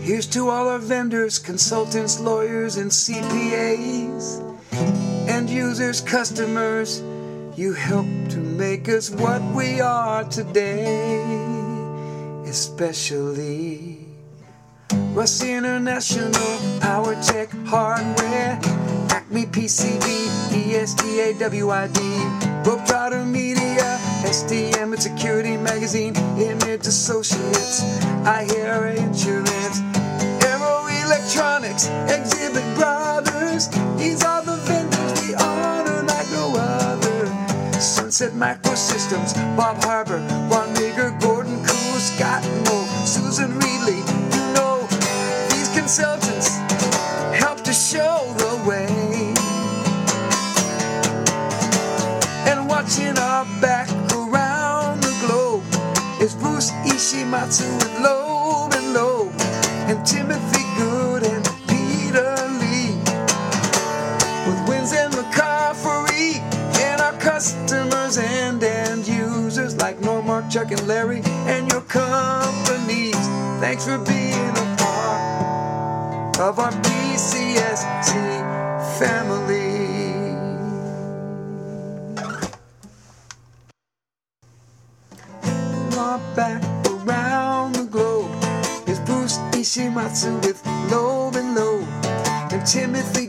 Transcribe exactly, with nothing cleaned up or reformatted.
Here's to all our vendors, consultants, lawyers, and C P As. End users, customers, you help to make us what we are today. Especially Russ International, Power Tech Hardware, Acme P C B, E S D A W I D, Book Powder Media, S D M and Security Magazine, Image Associates, iHear Insurance, Aero Electronics, Exhibit Brothers. These are the vendors we honor like no other. Sunset Microsystems, Bob Harbour, Ron Meager, Gordon Cool, Scott Moe, Susan Reedley. You know, these consultants help to show the way. And watching our back around the globe is Bruce Ishimatsu with Loeb and Loeb, and Timothy Good and Peter Lee, with Wins and McCaffrey, and our customers and end users like Normark, Chuck, and Larry, and your companies. Thanks for being a part of our B C S C family. Our back around the globe is Bruce Ishimatsu with Loeb and Loeb, and Timothy